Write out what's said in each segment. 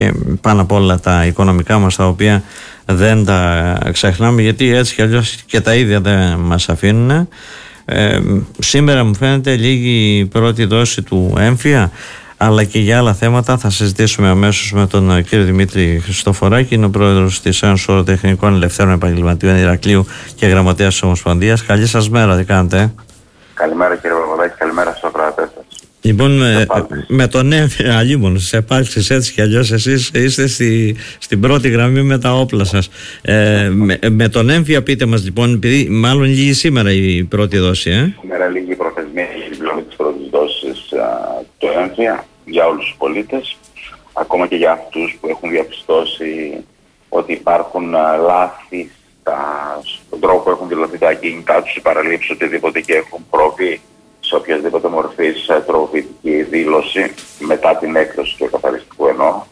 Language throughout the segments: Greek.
και πάνω απ' όλα τα οικονομικά μας, τα οποία δεν τα ξεχνάμε, γιατί έτσι κι αλλιώς και τα ίδια δεν μας αφήνουν. Σήμερα μου φαίνεται λίγη η πρώτη δόση του έμφυα, αλλά και για άλλα θέματα θα συζητήσουμε αμέσως με τον κύριο Δημήτρη Χριστοφοράκη. Είναι ο πρόεδρος της Ένωσης Οροτεχνικών Ελευθέρων Επαγγελματιών Ηρακλείου και γραμματέας της Ομοσπονδίας. Καλή σας μέρα, τι κάνετε? Καλημέρα κύριε Παπαδάκη, καλημέρα στους ακροατές σας. Λοιπόν, με τον έμφυα αλλήμον, σε επάρξεις έτσι κι αλλιώς, εσείς είστε στην πρώτη γραμμή με τα όπλα σας. Με τον έμφυα, πείτε μας λοιπόν, επειδή μάλλον λύγει σήμερα η πρώτη δόση. Σήμερα λύγει η προθεσμία για την πληρωμή της πρώτης δόσης του έμφυα για όλους τους πολίτες, ακόμα και για αυτούς που έχουν διαπιστώσει ότι υπάρχουν λάθη στον τρόπο που έχουν δηλωθεί τα ακίνητά τους, οι παραλήψεις, οτιδήποτε, και έχουν προβεί σε οποιασδήποτε μορφής τροποποιητική δήλωση μετά την έκδοση του εκαθαριστικού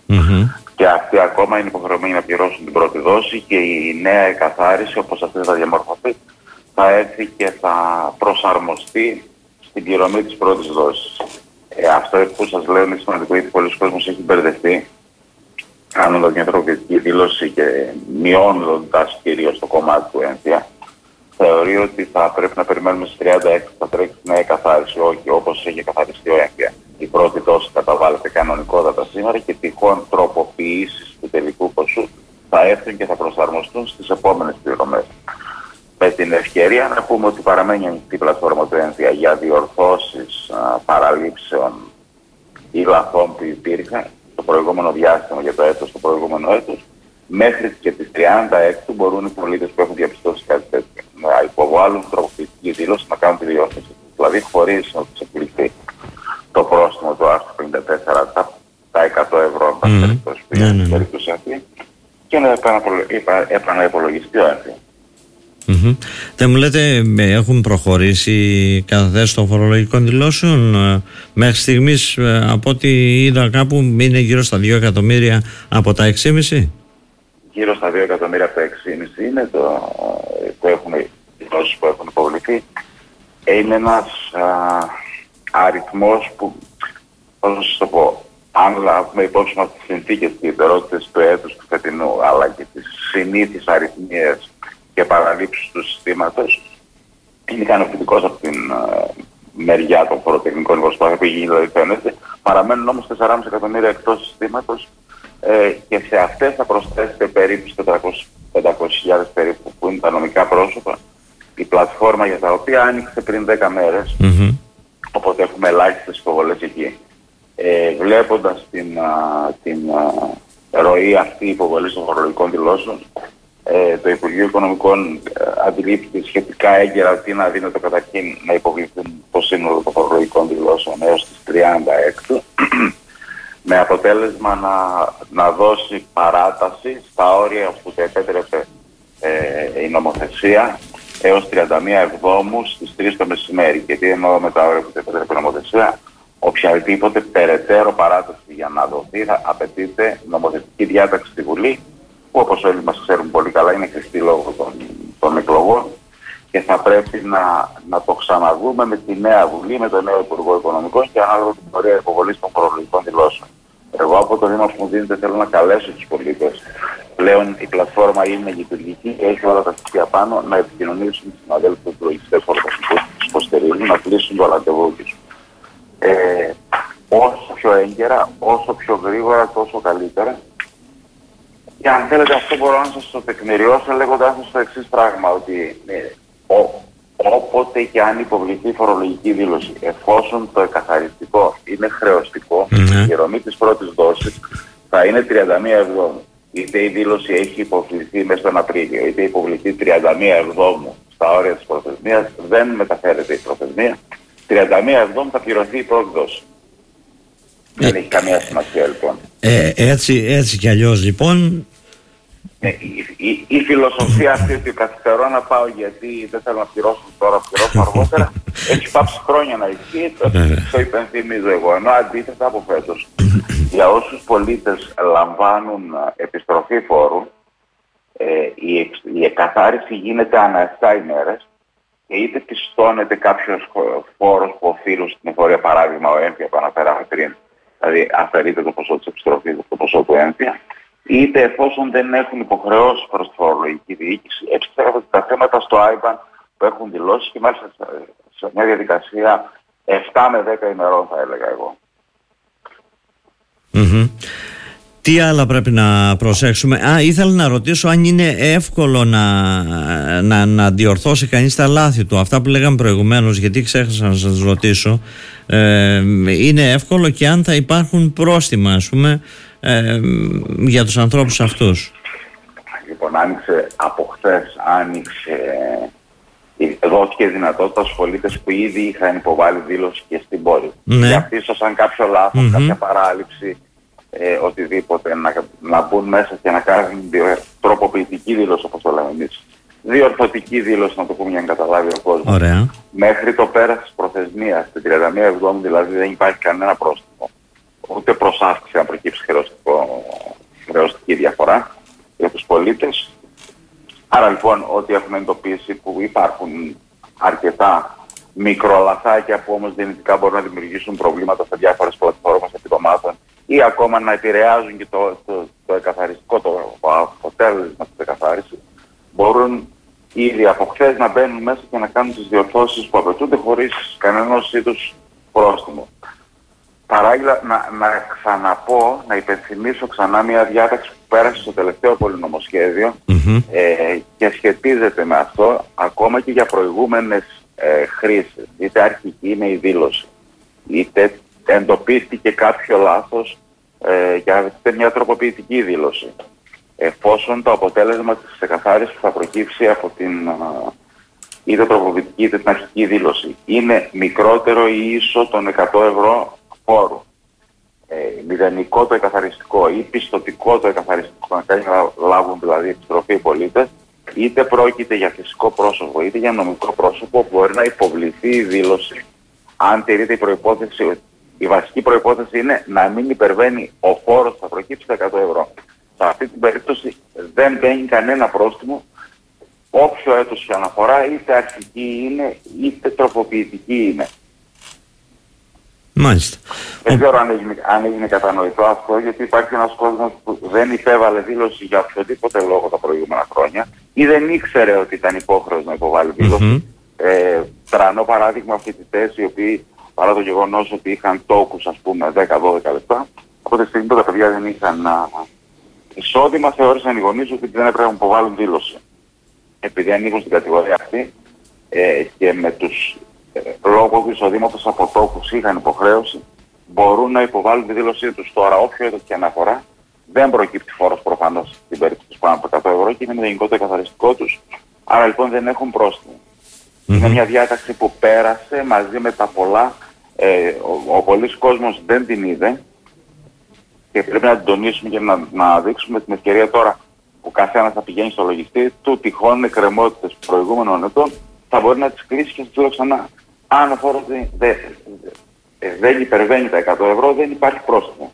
και αυτοί ακόμα είναι υποχρεωμένοι να πληρώσουν την πρώτη δόση, και η νέα εκαθάριση, όπως αυτή θα διαμορφωθεί, θα έρθει και θα προσαρμοστεί στην πληρωμή της πρώτης δόσης. Αυτό που σας λέω είναι σημαντικό, γιατί πολλοί κόσμος έχει μπερδευτεί κάνοντας μια τροποποιητική δήλωση και μειώνοντας κυρίως το κομμάτι του έμφυα. Θεωρεί ότι θα πρέπει να περιμένουμε στις 36 θα τρέξει νέα εκαθάριση. Όχι, όπως έχει εκαθαριστεί ο έμφυα. Η πρώτη δόση καταβάλλεται κανονικότατα σήμερα και τυχόν τροποποιήσεις του τελικού ποσού θα έρθουν και θα προσαρμοστούν στις επόμενες πληρωμές. Με την ευκαιρία να πούμε ότι παραμένει ανοιχτή η πλατφόρμα του έμφυα για διορθώσεις παραλήψεων ή λαθών που υπήρχαν το προηγούμενο διάστημα για το έτος, το προηγούμενο έτος. Μέχρι και τις 36 μπορούν οι πολίτες που έχουν διαπιστώσει κάτι τέτοιο να υποβάλουν τροποποιητική δήλωση, να κάνουν τη διόρθωση. Δηλαδή χωρίς να τους εκπληκτεί το πρόστιμο του άρθρου 54, τα 100 ευρώ, στην περίπτωση αυτή, και να επαναυπολογιστεί ο έμφυα. Δεν μου λέτε, έχουν προχωρήσει οι καταθέσεις των φορολογικών δηλώσεων? Μέχρι στιγμής, από ό,τι είδα κάπου, είναι γύρω στα 2 εκατομμύρια από τα 6,5. Γύρω στα 2 εκατομμύρια από τα 6,5 είναι που έχουν, οι δηλώσεις που έχουν υποβληθεί. Είναι ένας αριθμός που, πώς να σας το πω, αν λάβουμε υπόψη μας τις συνθήκες και ιδιαιτερότητες του έτους του φετινού, αλλά και τις συνήθεις αριθμίες και παραλήψεις του συστήματος, είναι ικανοποιητικός από την μεριά των φοροτεχνικών προσπάθειων που γίνει, δηλαδή φαίνεται. Παραμένουν όμως 4,5 εκατομμύρια εκτός συστήματος, και σε αυτές θα προσθέσετε περίπου 400.000 περίπου που είναι τα νομικά πρόσωπα, η πλατφόρμα για τα οποία άνοιξε πριν 10 μέρες, οπότε έχουμε ελάχιστες υποβολές εκεί. Βλέποντας την ροή αυτή υποβολής των φορολογικών δηλώσεων, το Υπουργείο Οικονομικών αντιλήφθηκε σχετικά έγκαιρα ότι είναι αδύνατο καταρχήν να υποβληθούν το σύνολο των φορολογικών δηλώσεων έως τις 36, με αποτέλεσμα να δώσει παράταση στα όρια που το επέτρεπε η νομοθεσία έως 31 Εβδόμου στις 3 το μεσημέρι. Και τι εννοώ με τα όρια που το επέτρεπε η νομοθεσία? Οποιαδήποτε περαιτέρω παράταση για να δοθεί θα απαιτείται νομοθετική διάταξη στη Βουλή, που όπως όλοι μας ξέρουν πολύ καλά είναι χρηστή λόγω των εκλογών, και θα πρέπει να το ξαναδούμε με τη νέα Βουλή, με τον νέο Υπουργό Οικονομικών και ανάλογα την πορεία υποβολής των φορολογικών δηλώσεων. Εγώ από το βήμα που μου δίνετε θέλω να καλέσω τους πολίτες. Πλέον η πλατφόρμα είναι λειτουργική και έχει όλα τα στοιχεία πάνω, να επικοινωνήσουν με τους συναδέλφους του λογιστές φορολογικούς που τους υποστηρίζουν, να κλείσουν το ραντεβού τους. Όσο πιο έγκαιρα, όσο πιο γρήγορα, τόσο καλύτερα. Και αν θέλετε, αυτό μπορώ να σας το τεκμηριώσω λέγοντας σας το εξής πράγμα, ότι όποτε και αν υποβληθεί φορολογική δήλωση, εφόσον το εκαθαριστικό είναι χρεωστικό, η πληρωμή της πρώτης δόσης θα είναι 31 Εβδόμου. Είτε η δήλωση έχει υποβληθεί μέσα τον Απρίλιο, είτε υποβληθεί 31 Εβδόμου στα όρια της προθεσμίας, δεν μεταφέρεται η προθεσμία. 31 Εβδόμου θα πληρωθεί η πρώτη δόση. Δεν έχει καμία σημασία λοιπόν. Έτσι κι αλλιώς λοιπόν. Η φιλοσοφία αυτή ότι καθυστερώ να πάω γιατί δεν θέλω να πληρώσω τώρα, πληρώσω αργότερα, έχει πάψει χρόνια να ισχύει, το υπενθυμίζω εγώ. Ενώ αντίθετα από φέτος, για όσους πολίτες λαμβάνουν επιστροφή φόρου, η εκαθάριση γίνεται ανά 7 ημέρες και είτε πιστώνεται κάποιος φόρος που οφείλουν στην εφορία, παράδειγμα ο έμφυα που αναφέραμε πριν, δηλαδή αφαιρείται το ποσό της επιστροφής, το ποσό του έμφυα, είτε εφόσον δεν έχουν υποχρεώσει προς τη φορολογική διοίκηση, επιστρέφονται τα θέματα στο IBAN που έχουν δηλώσει και μάλιστα σε μια διαδικασία 7 με 10 ημερών, θα έλεγα εγώ. Τι άλλα πρέπει να προσέξουμε? Ήθελα να ρωτήσω αν είναι εύκολο να διορθώσει κανείς τα λάθη του. Αυτά που λέγαμε προηγουμένως, γιατί ξέχασα να σας ρωτήσω, είναι εύκολο και αν θα υπάρχουν πρόστιμα, ας πούμε, για τους ανθρώπους αυτούς? Λοιπόν, από χθες δόθηκε δυνατότητα στους πολίτες που ήδη είχαν υποβάλει δήλωση και στην πόλη. Για αυτοί ίσως αν κάποιο λάθος, κάποια παράληψη, οτιδήποτε, να μπουν μέσα και να κάνουν τροποποιητική δήλωση, όπως το λέμε εμείς. Διορθωτική δήλωση, να το πούμε για να καταλάβει ο κόσμος. Ωραία. Μέχρι το πέρας της προθεσμίας, την 31 Εβδόμου δηλαδή, δεν υπάρχει κανένα πρόστιμο. Ούτε προς αύξηση αν προκύψει χρεωστική διαφορά για τους πολίτες. Άρα λοιπόν, ό,τι έχουμε εντοπίσει που υπάρχουν αρκετά μικρολαθάκια που όμως δυνητικά μπορούν να δημιουργήσουν προβλήματα σε διάφορες πλατφόρμες επιδομάτων ή ακόμα να επηρεάζουν και το εκαθαριστικό, το αποτέλεσμα της εκαθάρισης, μπορούν ήδη από χθες να μπαίνουν μέσα και να κάνουν τις διορθώσεις που απαιτούνται χωρίς κανένας είδους πρόστιμο. Παράλληλα, να ξαναπώ, να υπενθυμίσω ξανά μια διάταξη που πέρασε στο τελευταίο πολυνομοσχέδιο και σχετίζεται με αυτό ακόμα και για προηγούμενες χρήσεις. Είτε αρχική είναι η δήλωση, είτε εντοπίστηκε κάποιο λάθος για μια τροποποιητική δήλωση. Εφόσον το αποτέλεσμα της εκαθάρισης που θα προκύψει από την είτε τροποποιητική είτε την αρχική δήλωση είναι μικρότερο ή ίσο των 100 ευρώ φόρου, μηδενικό το εκαθαριστικό ή πιστωτικό το εκαθαριστικό, να κάνει να λάβουν δηλαδή επιστροφή οι πολίτες, είτε πρόκειται για φυσικό πρόσωπο είτε για νομικό πρόσωπο, μπορεί να υποβληθεί η δήλωση αν τηρείται η προϋπόθεση. Η βασική προϋπόθεση είναι να μην υπερβαίνει ο φόρος που θα προκύψει τα 100 ευρώ. Σε αυτή την περίπτωση δεν μπαίνει κανένα πρόστιμο, όποιο έτος η αναφορά, είτε αρχική είναι είτε τροποποιητική είναι. Μάλιστα. Δεν ξέρω αν έγινε κατανοητό αυτό, γιατί υπάρχει ένας κόσμος που δεν υπέβαλε δήλωση για οποιοδήποτε λόγο τα προηγούμενα χρόνια ή δεν ήξερε ότι ήταν υπόχρεος να υποβάλει δήλωση. Τρανό παράδειγμα, φοιτητές οι οποίοι, παρά το γεγονός ότι είχαν τόκους, ας πούμε, 10-12 λεπτά, από τη στιγμή που τα παιδιά δεν είχαν εισόδημα, θεώρησαν οι γονείς ότι δεν έπρεπε να υποβάλουν δήλωση. Επειδή ανήκουν στην κατηγορία αυτή και με τους λόγω του εισοδήματος από τόκους είχαν υποχρέωση, μπορούν να υποβάλουν τη δήλωσή τους. Τώρα, όποιο έτος και αναφορά, δεν προκύπτει φόρος προφανώς στην περίπτωση πάνω από 100 ευρώ και είναι μηδενικό το εκαθαριστικό τους. Άρα λοιπόν δεν έχουν πρόστιμο. Είναι μια διάταξη που πέρασε μαζί με τα πολλά. Ο πολλής κόσμος δεν την είδε και πρέπει να την τονίσουμε και να δείξουμε την ευκαιρία τώρα που καθένας θα πηγαίνει στο λογιστή του τυχόν εκκρεμότητες προηγούμενων ετών, θα μπορεί να τις κλείσει και στις λέω ξανά. Αν ο φόρος δεν υπερβαίνει τα 100 ευρώ, δεν υπάρχει πρόστιμο.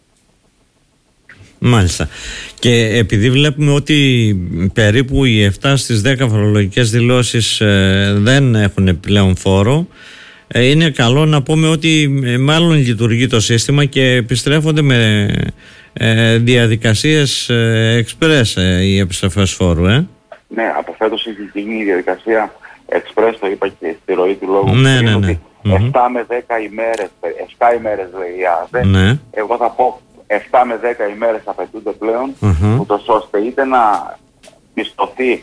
Μάλιστα. Και επειδή βλέπουμε ότι περίπου οι 7 στις 10 φορολογικές δηλώσεις δεν έχουν πλέον φόρο, είναι καλό να πούμε ότι μάλλον λειτουργεί το σύστημα και επιστρέφονται με διαδικασίες εξπρές οι επιστροφές φόρου. Ναι, από φέτος έχει γίνει η διαδικασία εξπρές, το είπα και στη ροή του λόγου. Ναι. 7 με 10 ημέρες, 7 ημέρες λέει η ΑΔΕ. Ναι. Εγώ θα πω 7 με 10 ημέρες απαιτούνται πλέον, ούτως ώστε είτε να πιστωθεί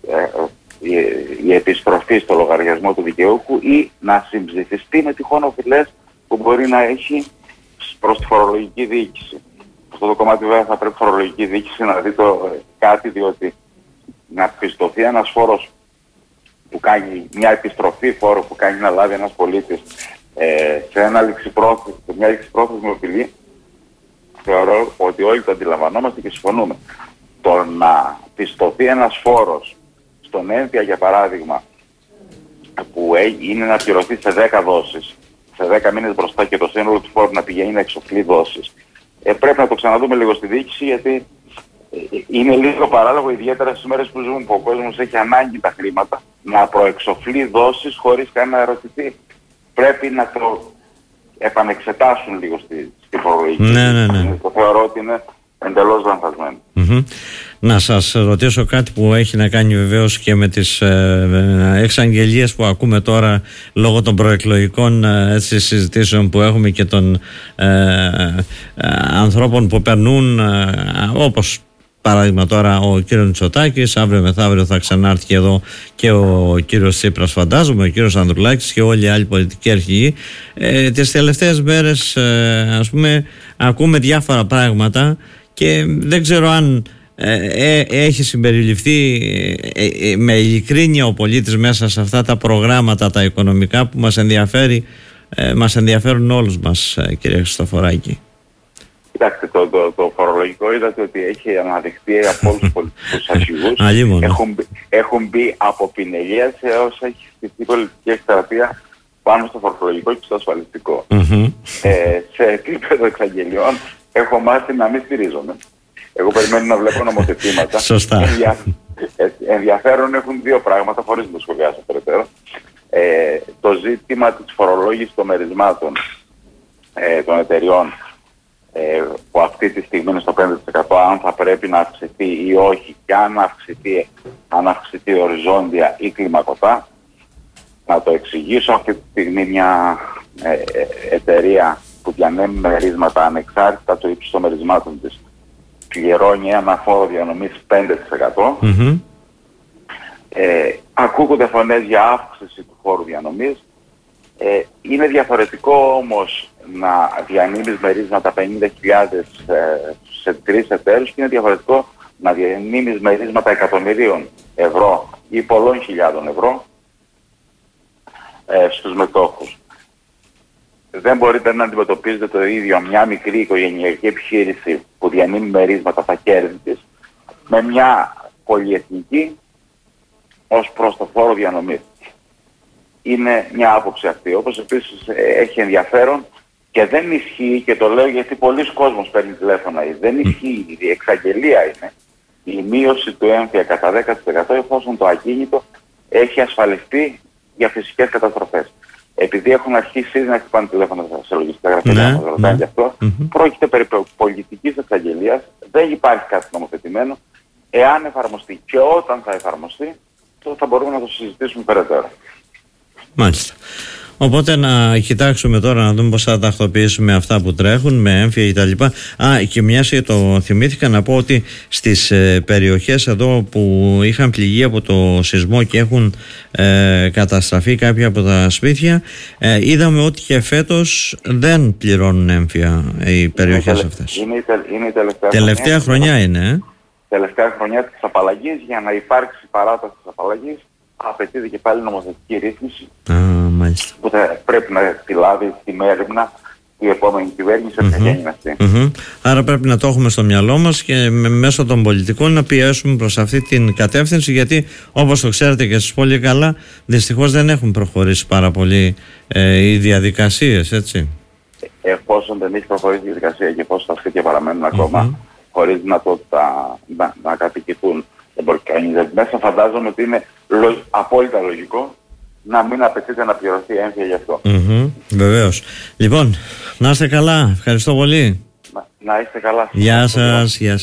η επιστροφή στο λογαριασμό του δικαιούχου ή να συμψηφιστεί με τυχόν οφειλές που μπορεί να έχει προς τη φορολογική διοίκηση. Αυτό το κομμάτι βέβαια θα πρέπει η φορολογική διοίκηση να δει κάτι, διότι να πιστωθεί ένας φόρος που κάνει, μια επιστροφή φόρου που κάνει να λάβει ένας πολίτης σε μια ληξιπρόθεσμη οφειλή, θεωρώ ότι όλοι το αντιλαμβανόμαστε και συμφωνούμε. Το να πιστωθεί ένας φόρος στον έμφυα, για παράδειγμα, που είναι να πληρωθεί σε 10 δόσεις, σε 10 μήνες μπροστά και το σύνολο του φόρου να πηγαίνει να εξοφλεί δόσεις, πρέπει να το ξαναδούμε λίγο στη διοίκηση, γιατί είναι λίγο παράλογο, ιδιαίτερα στις μέρες που ζούμε, που ο κόσμος έχει ανάγκη τα χρήματα, να προεξοφλεί δόσεις χωρίς καν να ερωτηθεί. Πρέπει να το επανεξετάσουν λίγο στη φορολογική. Ναι. Το θεωρώ ότι είναι εντελώς λανθασμένο. Να σας ρωτήσω κάτι που έχει να κάνει βεβαίως και με τις εξαγγελίες που ακούμε τώρα λόγω των προεκλογικών συζητήσεων που έχουμε και των ανθρώπων που περνούν, όπως παράδειγμα τώρα ο κύριος Μητσοτάκης, αύριο μεθαύριο θα ξανάρθει και εδώ και ο κύριος Τσίπρας, φαντάζομαι, ο κύριος Ανδρουλάκης και όλοι οι άλλοι πολιτικοί αρχηγοί. Τις τελευταίες μέρες ας πούμε ακούμε διάφορα πράγματα και δεν ξέρω αν έχει συμπεριληφθεί με ειλικρίνεια ο πολίτης μέσα σε αυτά τα προγράμματα τα οικονομικά που μας ενδιαφέρουν όλους μας, κύριε Χριστοφοράκη. Κοιτάξτε, το φορολογικό είδατε ότι έχει αναδειχθεί από όλους τους πολιτικούς αρχηγούς. Έχουν μπει από πινελία σε όσα έχει στηθεί πολιτική εκστρατεία πάνω στο φορολογικό και στο ασφαλιστικό. Σε επίπεδο εξαγγελιών έχω μάθει να μην στηρίζομαι. Εγώ περιμένω να βλέπω νομοθετήματα. Σωστά. Ενδιαφέρον έχουν δύο πράγματα, χωρίς να το σχολιάσω περαιτέρω. Το ζήτημα της φορολόγησης των μερισμάτων των εταιριών, που αυτή τη στιγμή είναι στο 5%, αν θα πρέπει να αυξηθεί ή όχι, και αν αυξηθεί οριζόντια ή κλιμακωτά. Να το εξηγήσω. Αυτή τη στιγμή μια εταιρεία που διανέμει μερίσματα ανεξάρτητα του ύψους των μερισμάτων της πληρώνει ένα φόρο διανομής 5%. Ακούγονται φωνές για αύξηση του φόρου διανομής. Είναι διαφορετικό όμως να διανύμεις μερίσματα 50.000 σε 3 εταίρους και είναι διαφορετικό να διανύμεις μερίσματα εκατομμυρίων ευρώ ή πολλών χιλιάδων ευρώ στους μετόχους. Δεν μπορείτε να αντιμετωπίζετε το ίδιο μια μικρή οικογενειακή επιχείρηση που διανύμει μερίσματα στα κέρδη της με μια πολυεθνική ως προς το φόρο διανομής. Είναι μια άποψη αυτή. Όπως επίσης έχει ενδιαφέρον και δεν ισχύει, και το λέω γιατί πολλοί κόσμος παίρνει τηλέφωνα, δεν ισχύει, η εξαγγελία είναι η μείωση του έμφυα κατά 10% εφόσον το ακίνητο έχει ασφαλιστεί για φυσικές καταστροφές. Επειδή έχουν αρχίσει ήδη να χτυπάνε τηλέφωνα σε λογιστικά γραφεία να μας ρωτάνε γι' αυτό, πρόκειται περί πολιτικής εξαγγελίας, δεν υπάρχει κάτι νομοθετημένο. Εάν εφαρμοστεί και όταν θα εφαρμοστεί, τότε θα μπορούμε να το συζητήσουμε περαιτέρω. Μάλιστα. Οπότε να κοιτάξουμε τώρα να δούμε πώς θα τακτοποιήσουμε αυτά που τρέχουν με έμφυα κτλ. Και μιας και το θυμήθηκα να πω ότι στις περιοχές εδώ που είχαν πληγεί από το σεισμό και έχουν καταστραφεί κάποια από τα σπίτια, είδαμε ότι και φέτος δεν πληρώνουν έμφυα οι περιοχές αυτές. Είναι η τελευταία χρονιά είναι. Τελευταία χρονιά της απαλλαγής. Για να υπάρξει παράταση της απαλλαγής απαιτείται και πάλι νομοθετική ρύθμιση που θα πρέπει να τη λάβει τη μέρημνα η επόμενη κυβέρνηση Άρα πρέπει να το έχουμε στο μυαλό μας και μέσω των πολιτικών να πιέσουμε προς αυτή την κατεύθυνση, γιατί όπως το ξέρετε και εσείς πολύ καλά, δυστυχώς δεν έχουν προχωρήσει πάρα πολύ οι διαδικασίες, έτσι. Εφόσον δεν έχει προχωρήσει η διαδικασία και εφόσον τα σπίτια παραμένουν ακόμα χωρίς δυνατότητα να κατοικηθούν μέσα, φαντάζομαι ότι είναι απόλυτα λογικό να μην απαιτείται να πληρωθεί έμφυα γι' αυτό. Βεβαίως. Λοιπόν, να είστε καλά. Ευχαριστώ πολύ. Να είστε καλά. Γεια σας.